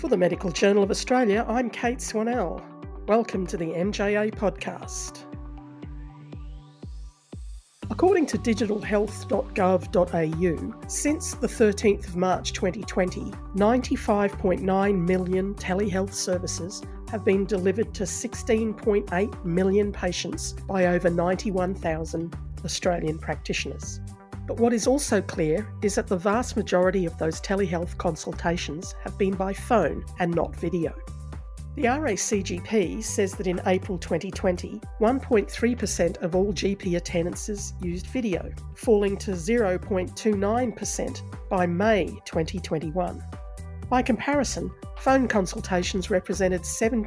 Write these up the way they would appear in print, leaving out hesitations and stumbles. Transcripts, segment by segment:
For the Medical Journal of Australia, I'm Kate Swanell. Welcome to the MJA podcast. According to digitalhealth.gov.au, since the 13th of March 2020, 95.9 million telehealth services have been delivered to 16.8 million patients by over 91,000 Australian practitioners. But what is also clear is that the vast majority of those telehealth consultations have been by phone and not video. The RACGP says that in April 2020, 1.3% of all GP attendances used video, falling to 0.29% by May 2021. By comparison, phone consultations represented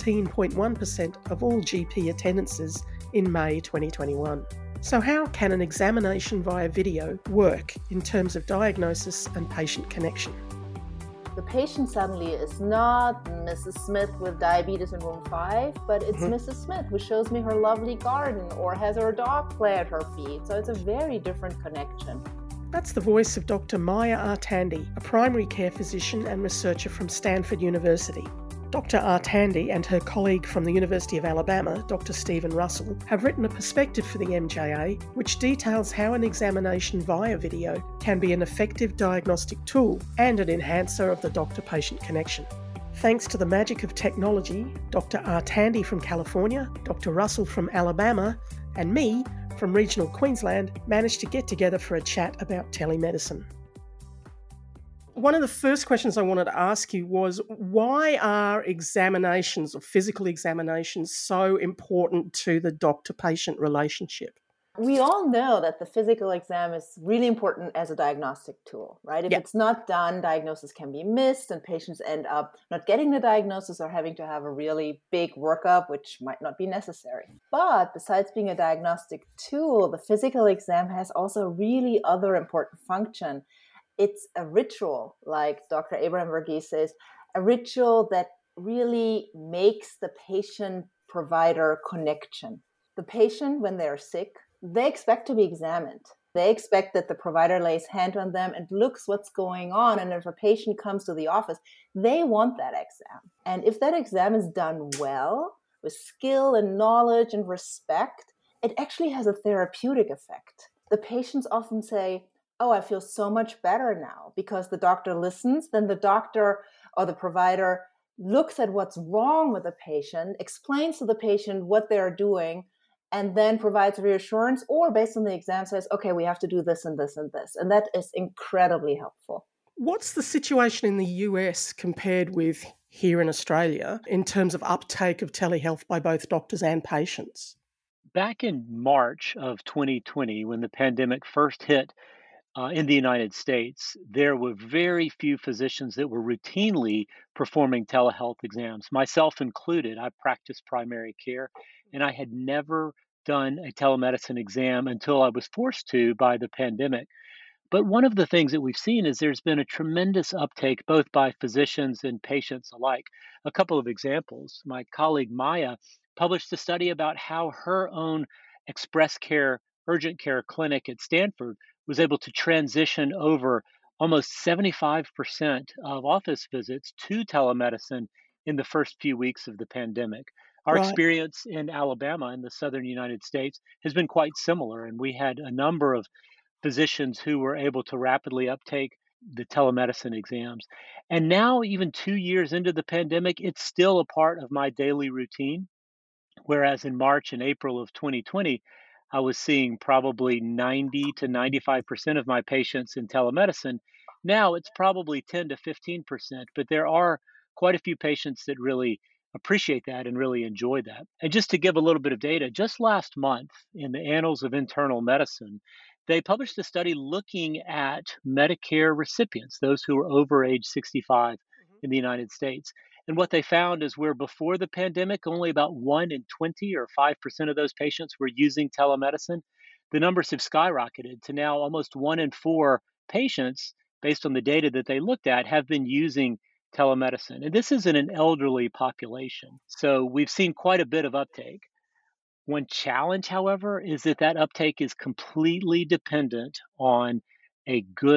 17.1% of all GP attendances in May 2021. So how can an examination via video work in terms of diagnosis and patient connection? The patient suddenly is not Mrs. Smith with diabetes in room 5, but it's Mrs. Smith who shows me her lovely garden or has her dog play at her feet. So it's a very different connection. That's the voice of Dr. Maya Artandi, a primary care physician and researcher from Stanford University. Dr. Artandi and her colleague from the University of Alabama, Dr. Stephen Russell, have written a perspective for the MJA which details how an examination via video can be an effective diagnostic tool and an enhancer of the doctor-patient connection. Thanks to the magic of technology, Dr. Artandi from California, Dr. Russell from Alabama, and me from regional Queensland managed to get together for a chat about telemedicine. One of the first questions I wanted to ask you was, why are examinations or physical examinations so important to the doctor-patient relationship? We all know that the physical exam is really important as a diagnostic tool, right? If it's not done, diagnosis can be missed and patients end up not getting the diagnosis or having to have a really big workup, which might not be necessary. But besides being a diagnostic tool, the physical exam has also a really other important function. It's a ritual, like Dr. Abraham Verghese says, a ritual that really makes the patient-provider connection. The patient, when they're sick, they expect to be examined. They expect that the provider lays hand on them and looks what's going on. And if a patient comes to the office, they want that exam. And if that exam is done well, with skill and knowledge and respect, it actually has a therapeutic effect. The patients often say, "Oh, I feel so much better now," because the doctor listens, then the doctor or the provider looks at what's wrong with the patient, explains to the patient what they're doing, and then provides reassurance, or based on the exam says, "Okay, we have to do this and this and this." And that is incredibly helpful. What's the situation in the US compared with here in Australia in terms of uptake of telehealth by both doctors and patients? Back in March of 2020, when the pandemic first hit, in the United States, there were very few physicians that were routinely performing telehealth exams, myself included. I practiced primary care, and I had never done a telemedicine exam until I was forced to by the pandemic. But one of the things that we've seen is there's been a tremendous uptake, both by physicians and patients alike. A couple of examples. My colleague Maya published a study about how her own Express Care urgent care clinic at Stanford was able to transition over almost 75% of office visits to telemedicine in the first few weeks of the pandemic. Our Right. experience in Alabama, in the southern United States, has been quite similar, and we had a number of physicians who were able to rapidly uptake the telemedicine exams. And now, even 2 years into the pandemic, it's still a part of my daily routine. Whereas in March and April of 2020, I was seeing probably 90 to 95% of my patients in telemedicine. Now it's probably 10 to 15%, but there are quite a few patients that really appreciate that and really enjoy that. And just to give a little bit of data, just last month in the Annals of Internal Medicine, they published a study looking at Medicare recipients, those who are over age 65 in the United States. And what they found is where before the pandemic, only about 1 in 20 or 5% of those patients were using telemedicine, the numbers have skyrocketed to now almost 1 in 4 patients, based on the data that they looked at, have been using telemedicine. And this is in an elderly population. So we've seen quite a bit of uptake. One challenge, however, is that that uptake is completely dependent on a good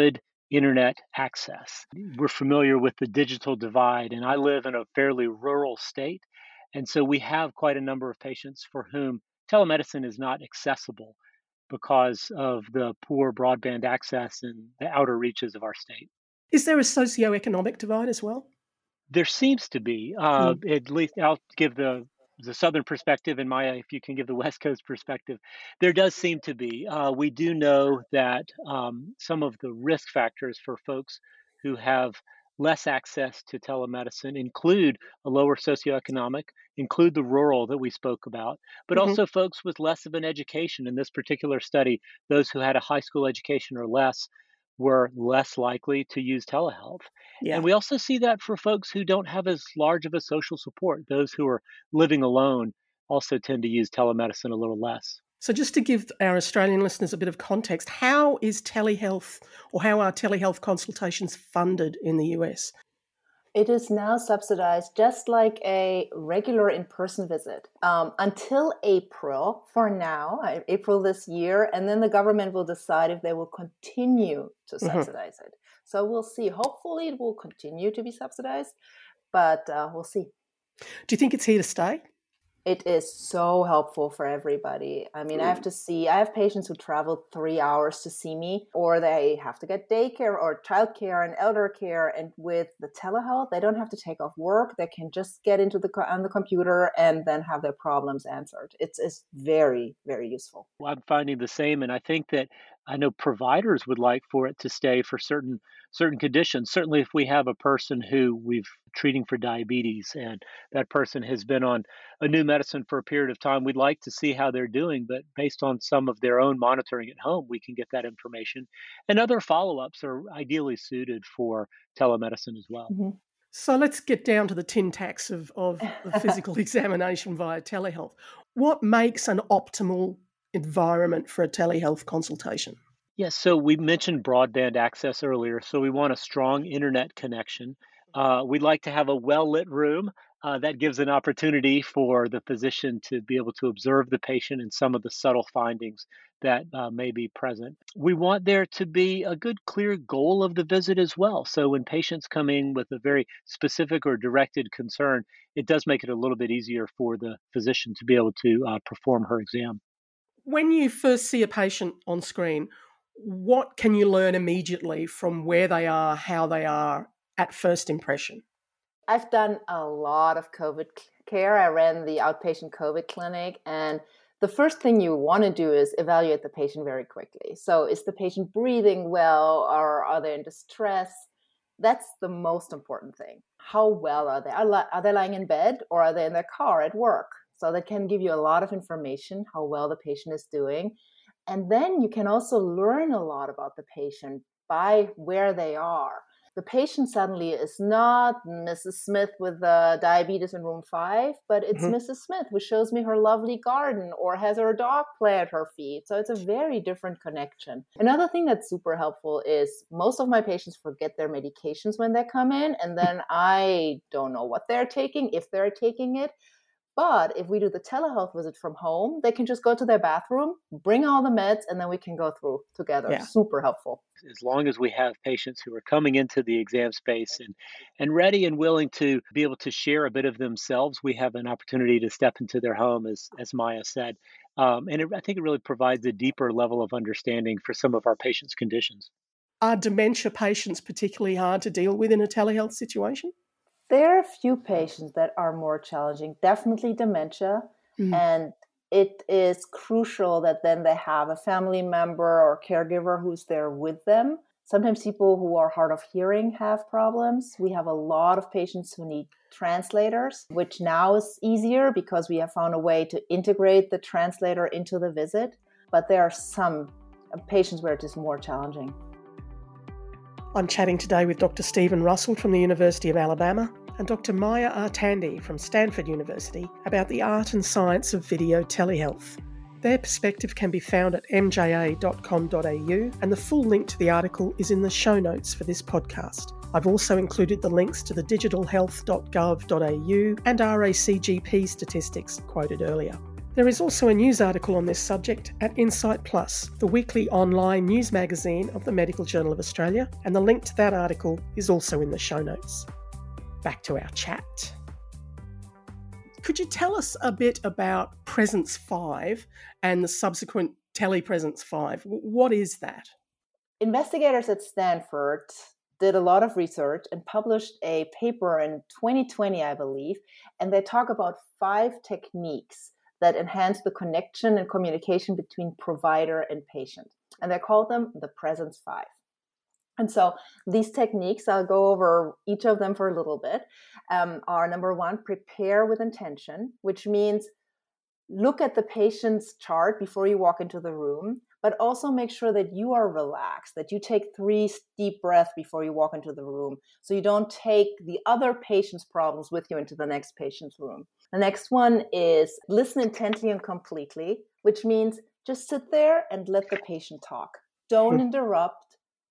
internet access. We're familiar with the digital divide, and I live in a fairly rural state. And so we have quite a number of patients for whom telemedicine is not accessible because of the poor broadband access in the outer reaches of our state. Is there a socioeconomic divide as well? There seems to be. At least I'll give the southern perspective, and Maya, if you can give the West Coast perspective. There does seem to be. We do know that some of the risk factors for folks who have less access to telemedicine include a lower socioeconomic, include the rural that we spoke about, but also folks with less of an education. In this particular study, those who had a high school education or less were less likely to use telehealth. Yeah. And we also see that for folks who don't have as large of a social support. Those who are living alone also tend to use telemedicine a little less. So just to give our Australian listeners a bit of context, how is telehealth or how are telehealth consultations funded in the US? It is now subsidized just like a regular in-person visit until April, for now, April this year, and then the government will decide if they will continue to subsidize it. So we'll see. Hopefully it will continue to be subsidized, but we'll see. Do you think it's here to stay? It is so helpful for everybody. I mean, I have patients who travel 3 hours to see me, or they have to get daycare or childcare and elder care. And with the telehealth, they don't have to take off work. They can just get into on the computer and then have their problems answered. It's very, very useful. Well, I'm finding the same. And I know providers would like for it to stay for certain conditions. Certainly if we have a person who we've treating for diabetes and that person has been on a new medicine for a period of time, we'd like to see how they're doing, but based on some of their own monitoring at home, we can get that information. And other follow-ups are ideally suited for telemedicine as well. So let's get down to the tin tacks of the physical examination via telehealth. What makes an optimal environment for a telehealth consultation? Yes, so we mentioned broadband access earlier, so we want a strong internet connection. We'd like to have a well-lit room that gives an opportunity for the physician to be able to observe the patient and some of the subtle findings that may be present. We want there to be a good, clear goal of the visit as well. So when patients come in with a very specific or directed concern, it does make it a little bit easier for the physician to be able to perform her exam. When you first see a patient on screen, what can you learn immediately from where they are, how they are at first impression? I've done a lot of COVID care. I ran the outpatient COVID clinic, and the first thing you want to do is evaluate the patient very quickly. So is the patient breathing well, or are they in distress? That's the most important thing. How well are they? Are they lying in bed, or are they in their car at work? So that can give you a lot of information, how well the patient is doing. And then you can also learn a lot about the patient by where they are. The patient suddenly is not Mrs. Smith with diabetes in room 5, but it's Mrs. Smith who shows me her lovely garden or has her dog play at her feet. So it's a very different connection. Another thing that's super helpful is most of my patients forget their medications when they come in, and then I don't know what they're taking, if they're taking it. But if we do the telehealth visit from home, they can just go to their bathroom, bring all the meds, and then we can go through together. Yeah. Super helpful. As long as we have patients who are coming into the exam space and ready and willing to be able to share a bit of themselves, we have an opportunity to step into their home, as Maya said. I think it really provides a deeper level of understanding for some of our patients' conditions. Are dementia patients particularly hard to deal with in a telehealth situation? There are a few patients that are more challenging, definitely dementia, and it is crucial that then they have a family member or caregiver who's there with them. Sometimes people who are hard of hearing have problems. We have a lot of patients who need translators, which now is easier because we have found a way to integrate the translator into the visit, but there are some patients where it is more challenging. I'm chatting today with Dr. Stephen Russell from the University of Alabama and Dr. Maya Artandi from Stanford University about the art and science of video telehealth. Their perspective can be found at mja.com.au, and the full link to the article is in the show notes for this podcast. I've also included the links to the digitalhealth.gov.au and RACGP statistics quoted earlier. There is also a news article on this subject at Insight Plus, the weekly online news magazine of the Medical Journal of Australia, and the link to that article is also in the show notes. Back to our chat. Could you tell us a bit about Presence 5 and the subsequent Telepresence 5? What is that? Investigators at Stanford did a lot of research and published a paper in 2020, I believe, and they talk about 5 techniques that enhance the connection and communication between provider and patient. And they call them the Presence 5. And so these techniques, I'll go over each of them for a little bit, are number 1, prepare with intention, which means look at the patient's chart before you walk into the room, but also make sure that you are relaxed, that you take 3 deep breaths before you walk into the room, so you don't take the other patient's problems with you into the next patient's room. The next one is listen intently and completely, which means just sit there and let the patient talk. Don't interrupt.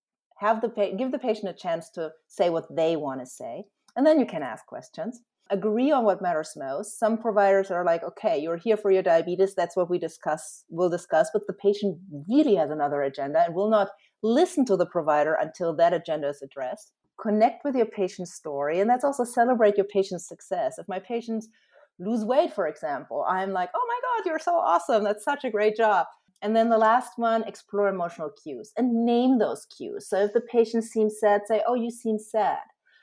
Give the patient a chance to say what they want to say, and then you can ask questions. Agree on what matters most. Some providers are like, okay, you're here for your diabetes. That's what we'll discuss, but the patient really has another agenda and will not listen to the provider until that agenda is addressed. Connect with your patient's story, and that's also celebrate your patient's success. If my patients lose weight, for example, I'm like, oh my God, you're so awesome. That's such a great job. And then the last one, explore emotional cues and name those cues. So if the patient seems sad, say, oh, you seem sad.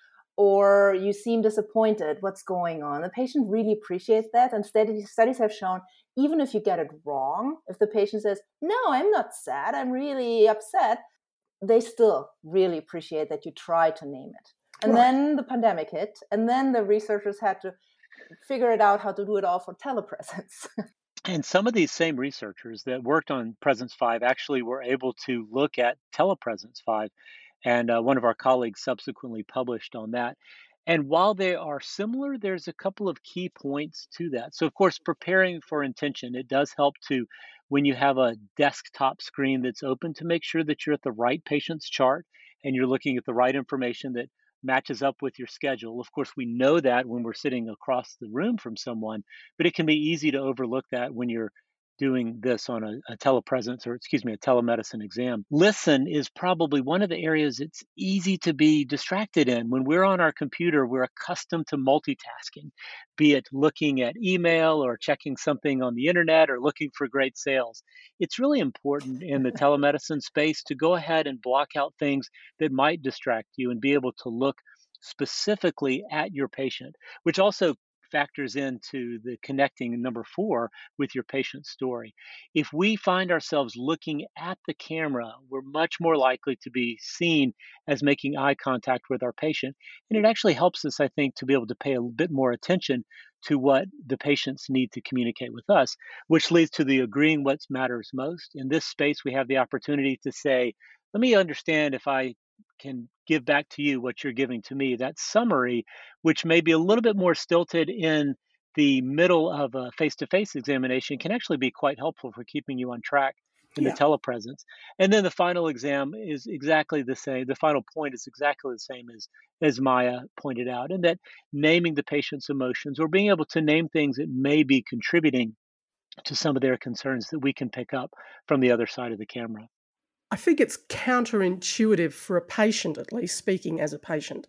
Or you seem disappointed, what's going on? The patient really appreciates that. And studies have shown, even if you get it wrong, if the patient says, no, I'm not sad, I'm really upset, they still really appreciate that you try to name it. And then the pandemic hit, and then the researchers had to figure it out how to do it all for telepresence. And some of these same researchers that worked on Presence 5 actually were able to look at Telepresence 5. And one of our colleagues subsequently published on that. And while they are similar, there's a couple of key points to that. So, of course, preparing for intention, it does help to, when you have a desktop screen that's open, to make sure that you're at the right patient's chart and you're looking at the right information that matches up with your schedule. Of course, we know that when we're sitting across the room from someone, but it can be easy to overlook that when you're doing this on a telepresence or, a telemedicine exam. Listen is probably one of the areas it's easy to be distracted in. When we're on our computer, we're accustomed to multitasking, be it looking at email or checking something on the internet or looking for great sales. It's really important in the telemedicine space to go ahead and block out things that might distract you and be able to look specifically at your patient, which also factors into the connecting number 4 with your patient's story. If we find ourselves looking at the camera, we're much more likely to be seen as making eye contact with our patient. And it actually helps us, I think, to be able to pay a bit more attention to what the patients need to communicate with us, which leads to the agreeing what matters most. In this space, we have the opportunity to say, let me understand if I can give back to you what you're giving to me. That summary, which may be a little bit more stilted in the middle of a face-to-face examination, can actually be quite helpful for keeping you on track in the telepresence. And then the final exam is exactly the same. The final point is exactly the same as Maya pointed out, and that naming the patient's emotions or being able to name things that may be contributing to some of their concerns that we can pick up from the other side of the camera. I think it's counterintuitive for a patient, at least speaking as a patient,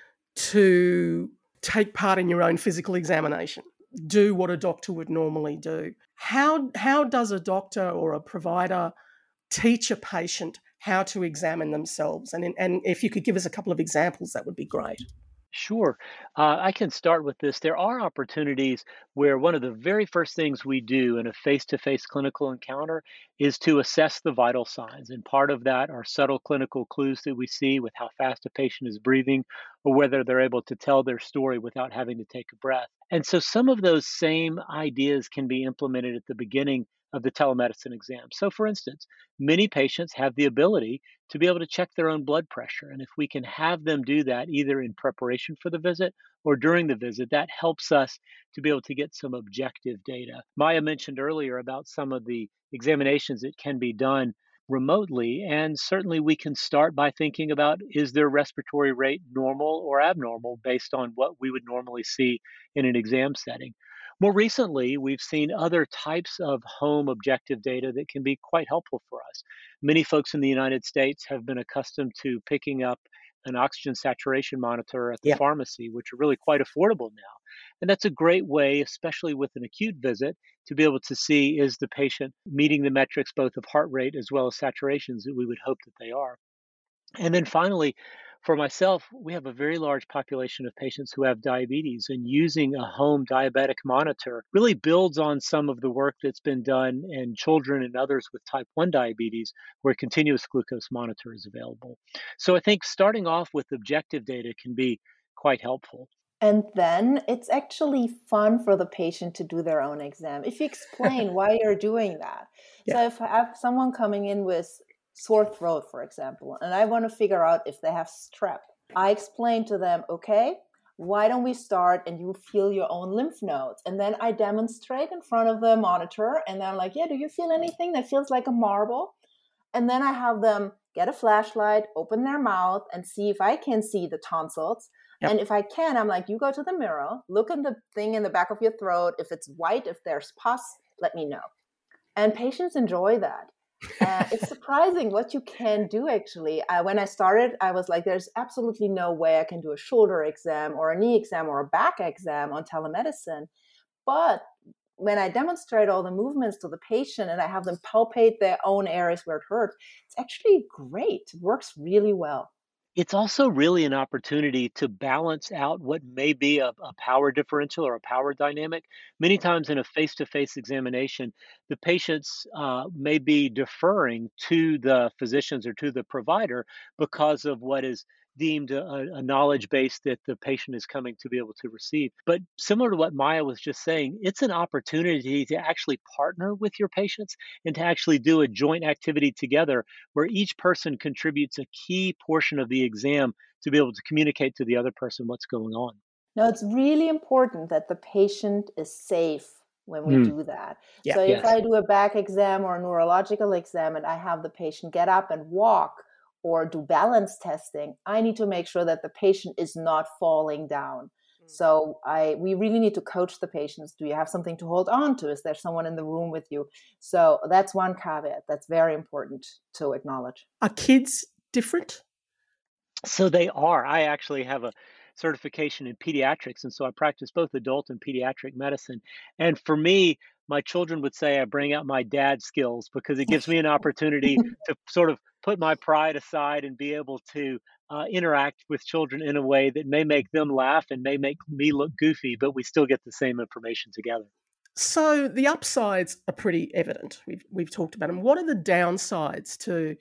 to take part in your own physical examination, do what a doctor would normally do. How does a doctor or a provider teach a patient how to examine themselves? And if you could give us a couple of examples, that would be great. Sure. I can start with this. There are opportunities where one of the very first things we do in a face to face clinical encounter is to assess the vital signs. And part of that are subtle clinical clues that we see with how fast a patient is breathing or whether they're able to tell their story without having to take a breath. And so some of those same ideas can be implemented at the beginning of the telemedicine exam. So, for instance, many patients have the ability to be able to check their own blood pressure. And if we can have them do that either in preparation for the visit or during the visit, that helps us to be able to get some objective data. Maya mentioned earlier about some of the examinations that can be done remotely. And certainly we can start by thinking about, is their respiratory rate normal or abnormal based on what we would normally see in an exam setting? More recently, we've seen other types of home objective data that can be quite helpful for us. Many folks in the United States have been accustomed to picking up an oxygen saturation monitor at the Yeah. pharmacy, which are really quite affordable now. And that's a great way, especially with an acute visit, to be able to see is the patient meeting the metrics both of heart rate as well as saturations that we would hope that they are. And then finally, for myself, we have a very large population of patients who have diabetes, and using a home diabetic monitor really builds on some of the work that's been done in children and others with type 1 diabetes, where continuous glucose monitor is available. So I think starting off with objective data can be quite helpful. And then it's actually fun for the patient to do their own exam if you explain why you're doing that. Yeah. So if I have someone coming in with sore throat, for example, and I want to figure out if they have strep, I explain to them, okay, why don't we start and you feel your own lymph nodes? And then I demonstrate in front of the monitor and they're like, yeah, do you feel anything that feels like a marble? And then I have them get a flashlight, open their mouth, and see if I can see the tonsils. Yep. And if I can, I'm like, you go to the mirror, look in the thing in the back of your throat. If it's white, if there's pus, let me know. And patients enjoy that. It's surprising what you can do, actually. When I started, I was like, there's absolutely no way I can do a shoulder exam or a knee exam or a back exam on telemedicine. But when I demonstrate all the movements to the patient and I have them palpate their own areas where it hurts, it's actually great. It works really well. It's also really an opportunity to balance out what may be a power differential or a power dynamic. Many times in a face to face examination, the patients may be deferring to the physicians or to the provider because of what is deemed a knowledge base that the patient is coming to be able to receive. But similar to what Maya was just saying, it's an opportunity to actually partner with your patients and to actually do a joint activity together where each person contributes a key portion of the exam to be able to communicate to the other person what's going on. Now, it's really important that the patient is safe when we do that. Yeah. So if Yes. I do a back exam or a neurological exam and I have the patient get up and walk or do balance testing, I need to make sure that the patient is not falling down. So we really need to coach the patients. Do you have something to hold on to? Is there someone in the room with you? So that's one caveat that's very important to acknowledge. Are kids different? So they are. I actually have a certification in pediatrics, and so I practice both adult and pediatric medicine. And for me, my children would say I bring out my dad skills because it gives me an opportunity to sort of put my pride aside and be able to interact with children in a way that may make them laugh and may make me look goofy, but we still get the same information together. So the upsides are pretty evident. We've talked about them. What are the downsides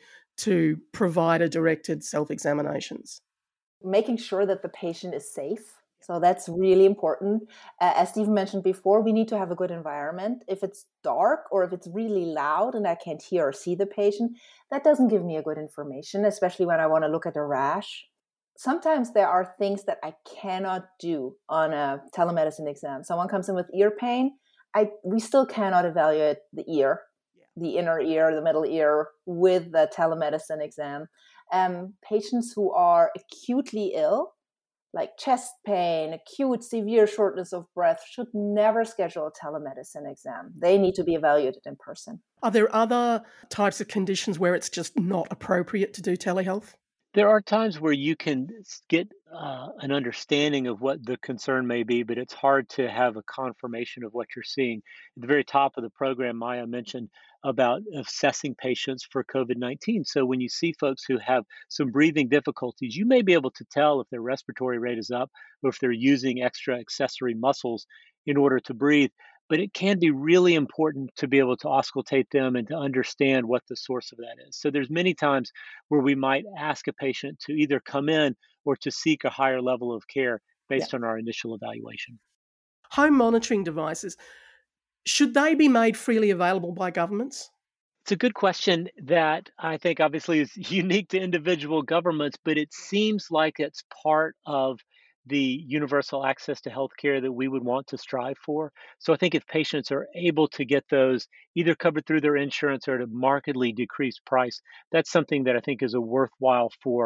to provider-directed self-examinations? Making sure that the patient is safe. So that's really important. As Stephen mentioned before, we need to have a good environment. If it's dark or if it's really loud and I can't hear or see the patient, that doesn't give me a good information, especially when I want to look at a rash. Sometimes there are things that I cannot do on a telemedicine exam. Someone comes in with ear pain. We still cannot evaluate the ear, the inner ear, the middle ear with the telemedicine exam. Patients who are acutely ill, like chest pain, acute severe shortness of breath, should never schedule a telemedicine exam. They need to be evaluated in person. Are there other types of conditions where it's just not appropriate to do telehealth? There are times where you can get an understanding of what the concern may be, but it's hard to have a confirmation of what you're seeing. At the very top of the program, Maya mentioned about assessing patients for COVID-19. So when you see folks who have some breathing difficulties, you may be able to tell if their respiratory rate is up or if they're using extra accessory muscles in order to breathe. But it can be really important to be able to auscultate them and to understand what the source of that is. So there's many times where we might ask a patient to either come in or to seek a higher level of care based on our initial evaluation. Home monitoring devices, should they be made freely available by governments? It's a good question that I think obviously is unique to individual governments, but it seems like it's part of the universal access to healthcare that we would want to strive for. So I think if patients are able to get those either covered through their insurance or at a markedly decreased price, that's something that I think is a worthwhile for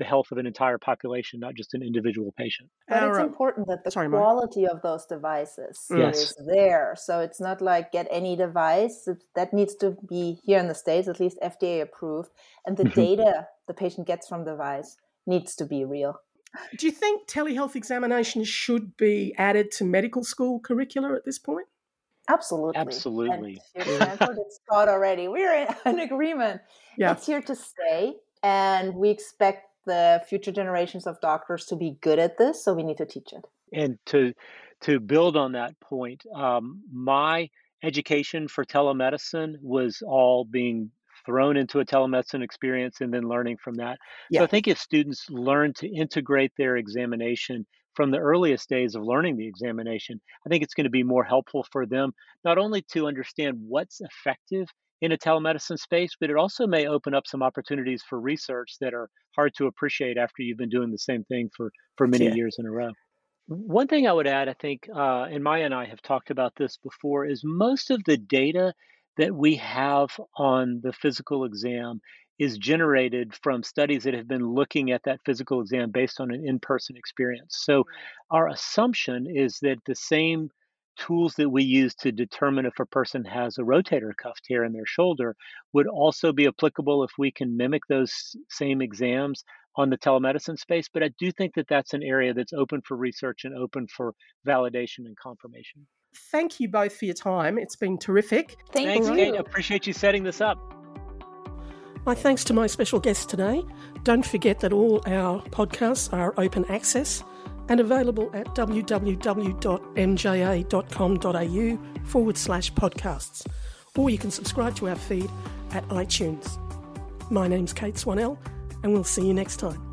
the health of an entire population, not just an individual patient. But it's important that the quality of those devices is there. So it's not like get any device. That needs to be, here in the States, at least FDA approved. And the data the patient gets from the device needs to be real. Do you think telehealth examinations should be added to medical school curricula at this point? Absolutely. Absolutely. And Stanford, it's taught already. We're in agreement. Yeah. It's here to stay. And we expect the future generations of doctors to be good at this. So we need to teach it. And to build on that point, my education for telemedicine was all being thrown into a telemedicine experience and then learning from that. Yeah. So I think if students learn to integrate their examination from the earliest days of learning the examination, I think it's going to be more helpful for them, not only to understand what's effective in a telemedicine space, but it also may open up some opportunities for research that are hard to appreciate after you've been doing the same thing for many years in a row. One thing I would add, I think, and Maya and I have talked about this before, is most of the data that we have on the physical exam is generated from studies that have been looking at that physical exam based on an in-person experience. So our assumption is that the same tools that we use to determine if a person has a rotator cuff tear in their shoulder would also be applicable if we can mimic those same exams on the telemedicine space. But I do think that that's an area that's open for research and open for validation and confirmation. Thank you both for your time. It's been terrific. Thanks, Kate. Appreciate you setting this up. My thanks to my special guest today. Don't forget that all our podcasts are open access and available at www.mja.com.au/podcasts, or you can subscribe to our feed at iTunes. My name's Kate Swanell, and we'll see you next time.